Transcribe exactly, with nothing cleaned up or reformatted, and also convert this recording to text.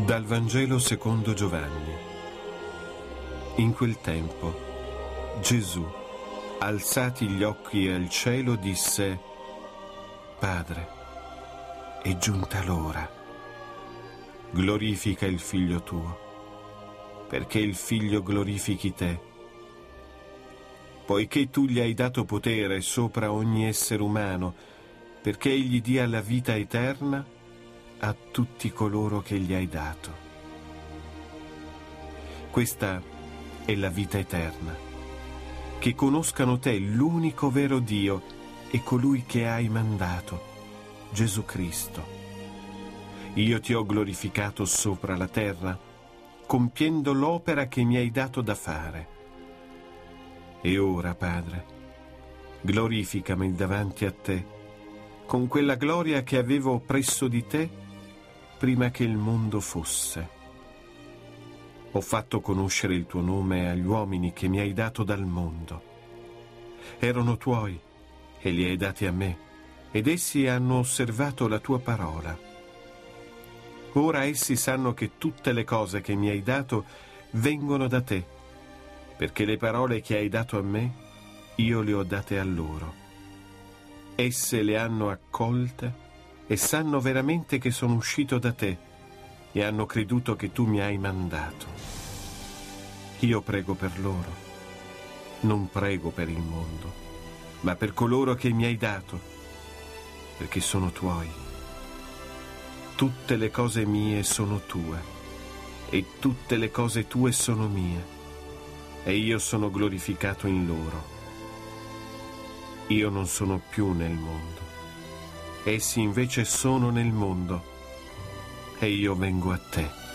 Dal Vangelo secondo Giovanni. In quel tempo Gesù, alzati gli occhi al cielo, disse: Padre, è giunta l'ora. Glorifica il Figlio tuo, perché il Figlio glorifichi te. Poiché tu gli hai dato potere sopra ogni essere umano, perché egli dia la vita eterna a tutti coloro che gli hai dato. Questa è la vita eterna, che conoscano te, l'unico vero Dio, e colui che hai mandato, Gesù Cristo. Io ti ho glorificato sopra la terra, compiendo l'opera che mi hai dato da fare. E ora, Padre, glorificami davanti a te, con quella gloria che avevo presso di te prima che il mondo fosse. Ho fatto conoscere il tuo nome agli uomini che mi hai dato dal mondo. Erano tuoi e li hai dati a me, ed essi hanno osservato la tua parola. Ora essi sanno che tutte le cose che mi hai dato vengono da te, perché le parole che hai dato a me, io le ho date a loro. Esse le hanno accolte e sanno veramente che sono uscito da te e hanno creduto che tu mi hai mandato. Io prego per loro, non prego per il mondo, ma per coloro che mi hai dato, perché sono tuoi. Tutte le cose mie sono tue e tutte le cose tue sono mie, e io sono glorificato in loro. Io non sono più nel mondo, essi invece sono nel mondo, e io vengo a te.